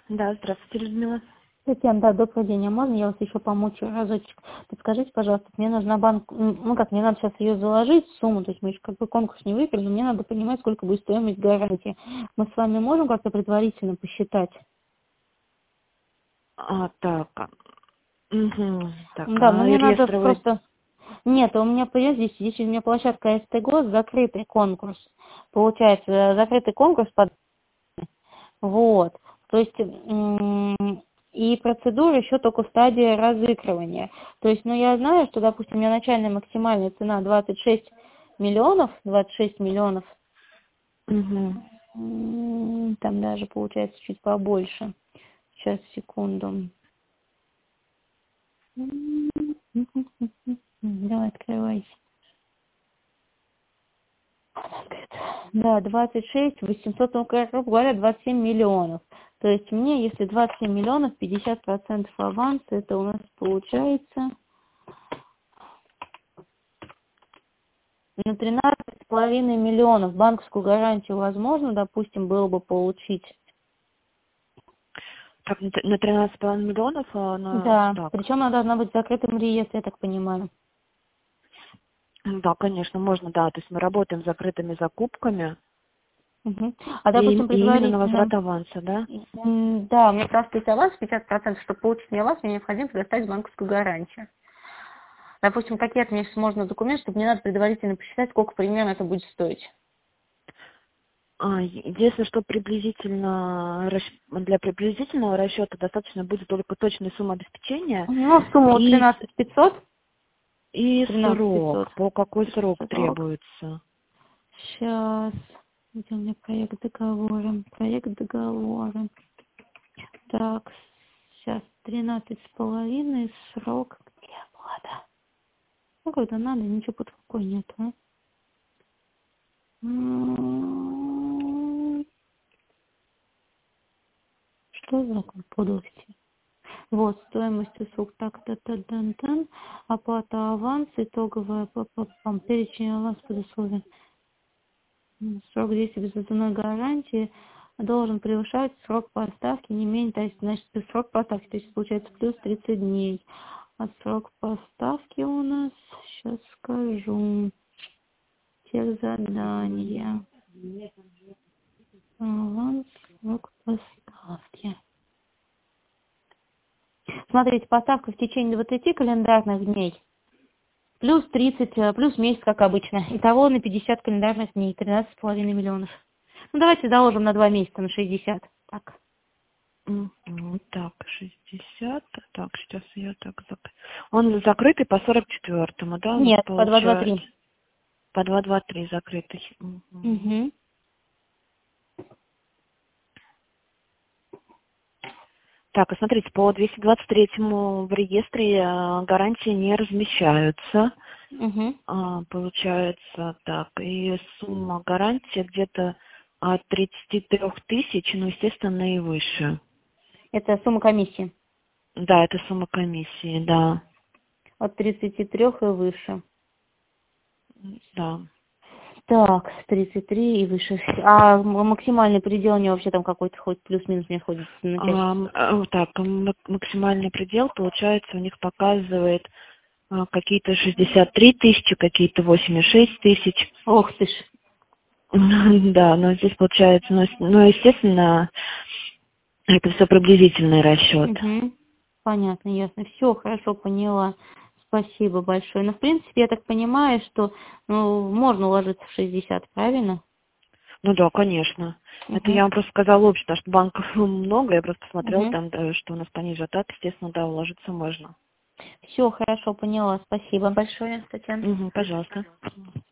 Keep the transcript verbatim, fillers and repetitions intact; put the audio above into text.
Да, здравствуйте, Людмила. Татьяна, да, добрый день. А можно я вас еще помучаю разочек? Подскажите, пожалуйста, мне нужна банк, м, ну как, мне надо сейчас ее заложить, сумму, то есть мы еще как бы конкурс не выиграли, но мне надо понимать, сколько будет стоимость гарантии. Мы с вами можем как-то предварительно посчитать? А, так. Угу. Так, Да, но а мне надо реестровый... просто... Нет, у меня, понимаете, здесь, здесь у меня площадка СТГО, закрытый конкурс. Получается, э, закрытый конкурс под... Вот. То есть, м, и процедура еще только в стадии разыгрывания. То есть, ну, я знаю, что, допустим, у меня начальная максимальная цена двадцать шесть миллионов, двадцать шесть миллионов, Угу. м, там даже получается чуть побольше. Сейчас, секунду. Давай, открывайся. Да, двадцать шесть, восемьсот, ну, грубо говоря, двадцать семь миллионов. То есть мне, если двадцать семь миллионов, пятьдесят процентов аванса, это у нас получается на тринадцать с половиной миллионов. Банковскую гарантию возможно, допустим, было бы получить? Так, на т- на тринадцать с половиной миллионов, а, на... Да, так. причем она должна быть в закрытом реестре, я так понимаю. Да, конечно, можно, да. То есть мы работаем с закрытыми закупками Мгм. А, и, допустим, и именно на предварительно, возврат аванса, да? м, да, мне просто есть аванс пятьдесят процентов, чтобы получить мне аванс, мне необходимо предоставить банковскую гарантию. Допустим, какие от меня сейчас можно документы, чтобы мне надо предварительно посчитать, сколько примерно это будет стоить. А, единственное, что приблизительно расч- для приблизительного расчета достаточно будет только точная сумма обеспечения Ну, сумма и, с- тринадцать пятьсот. и тринадцать пятьсот. срок. По какой срок Срок. требуется? Сейчас. Где у меня проект договора? Проект договора. Так, сейчас тринадцать с половиной, срок. Где оплата? Ну, когда надо, ничего под рукой нет, а? М, Что за подовки? Вот, стоимость услуг так-то, тан тан оплата аванс, итоговая, па па пам перечень аванс под условием. М, Срок действия безусловной гарантии должен превышать срок поставки не менее, то есть, значит, срок поставки, то есть, получается, плюс тридцать дней. А срок поставки у нас, сейчас скажу, тех задания. Аванс, срок поставки. Смотрите, поставка в течение двадцати календарных дней, плюс тридцать, э, плюс месяц, как обычно. Итого на пятьдесят календарных дней, тринадцать с половиной миллионов. Ну, давайте заложим на два месяца, на шестьдесят. Так. Мгм. Так, шестьдесят. Так, сейчас я так зак... Он закрытый по сорок четвёртому, да, у нас Нет, по два два получается? три. По два два три закрытый. Мгм. Угу. Так, а смотрите, по двести двадцать третьему в реестре а, гарантии не размещаются. Угу. А, получается так, и сумма гарантии где-то от тридцати трёх тысяч, ну, естественно, и выше. Это сумма комиссии. Да, это сумма комиссии, да. От тридцати трёх и выше. Да. Так, тридцать три и выше. А м- максимальный предел у него вообще там какой-то хоть плюс-минус мне ходит на чаще. Ам, э, вот так, м- максимальный предел, получается, у них показывает а, какие-то шестьдесят три тысячи, какие-то восемьдесят шесть тысяч. Ох ты ж. Да, но здесь получается, ну, с- ну, естественно, это все приблизительный расчет. Угу. Понятно, ясно. Все, хорошо, поняла. Спасибо большое. Ну, в принципе, я так понимаю, что ну, можно уложиться в шестьдесят, правильно? Ну да, конечно. Это Угу. я вам просто сказала общее, потому что банков много, я просто посмотрела Угу. там, да, что у нас пониже, а так, естественно, да, уложиться можно. Все, хорошо, поняла. Спасибо большое, Татьяна. Угу, пожалуйста.